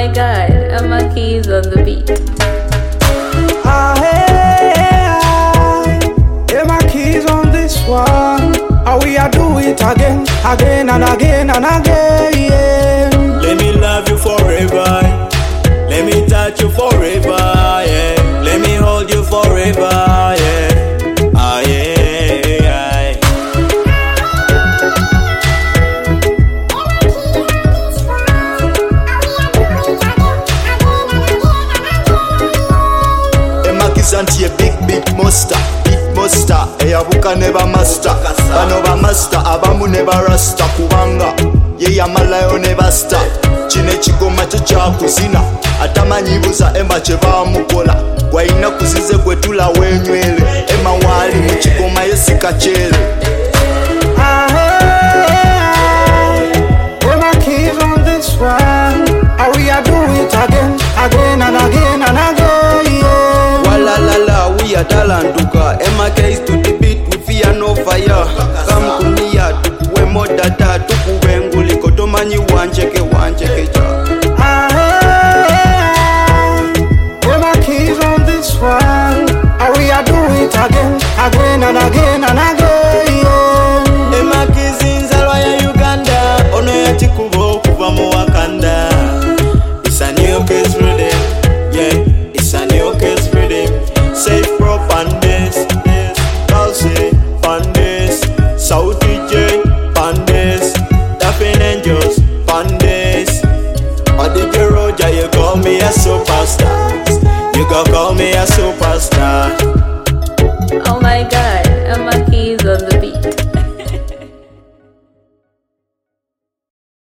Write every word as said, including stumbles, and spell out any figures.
my god, Emma Keys on the beat. Ah, hey, hey, Emma Keys on this one. How we a do it again, again and again and again. Let me love you forever. Let me touch you forever. Yeah. Let me hold you forever. Yeah. Ah, yeah. Anti a big big monster, big monster. Eyabuka never master. Bano ba master, abamu never rasta. Kubanga ye yamalayo never star. Chine chigoma chakuzina. Atamanyibuza Emma chebamukola. Waina kuzize kwetula wenywele. Emma wali mu chigoma yesika chele. Ah, hey, Emma Keys on this one. How we a do it again, again and again and again. La la la, we are talantuka. Emma Keys to the beat, we fear no fire. Come kumia, tukuwe modata, tukuwe nguli kotomanyi wancheke wancheke ja. Ah, hey, Emma Keys on this one. How we a do it again, again and again and again. Emma Keys in Zalwaya Uganda, ono ya chikubo kuva mu Wakanda. It's a new case rhythm, yeah. It's a new case rhythm. Safe pro pandes, Kelsey pandes, Sauti J pandes, Daffin Angels pandes. Odigi Roja, you call me a superstar. You go call me a superstar. Oh my god.